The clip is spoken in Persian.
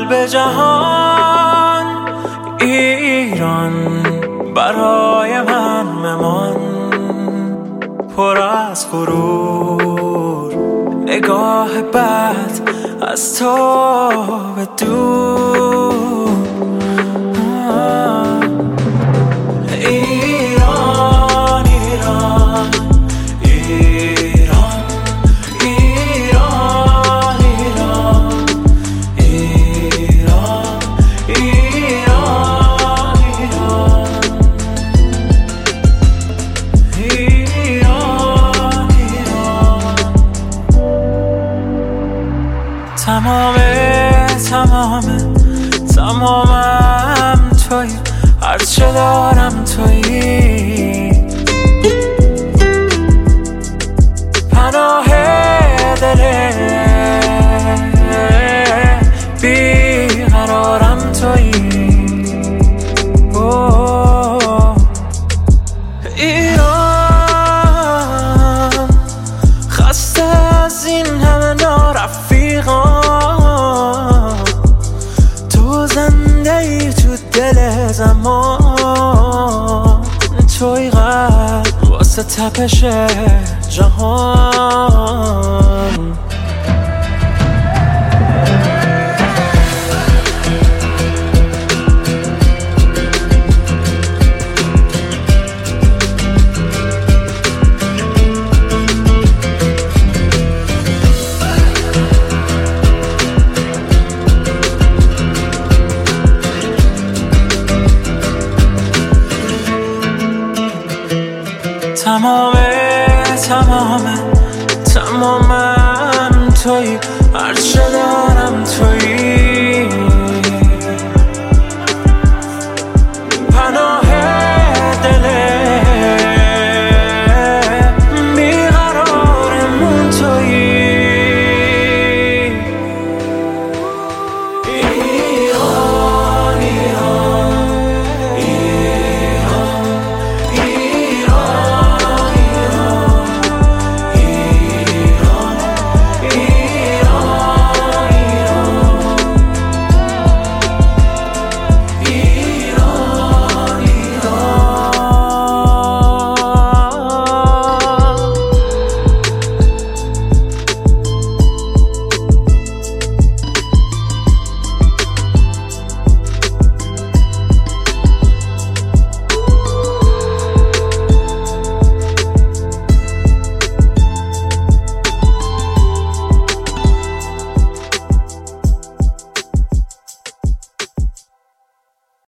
قلب جهان ایران برای من ممان، پر از غرور نگاه بد از تو به دور. ایران ایران ایران ایران ایران ایران ایران ایران ایران. تمامم تویی، هرچه دارم تویی، پناه دل بیقرارم تویی. ایران خسته از این همه نارفیقان، تو زنده ای تو دل زمان، توی قلب واسه تپش جهان. تمامم تویی، هرچه دارم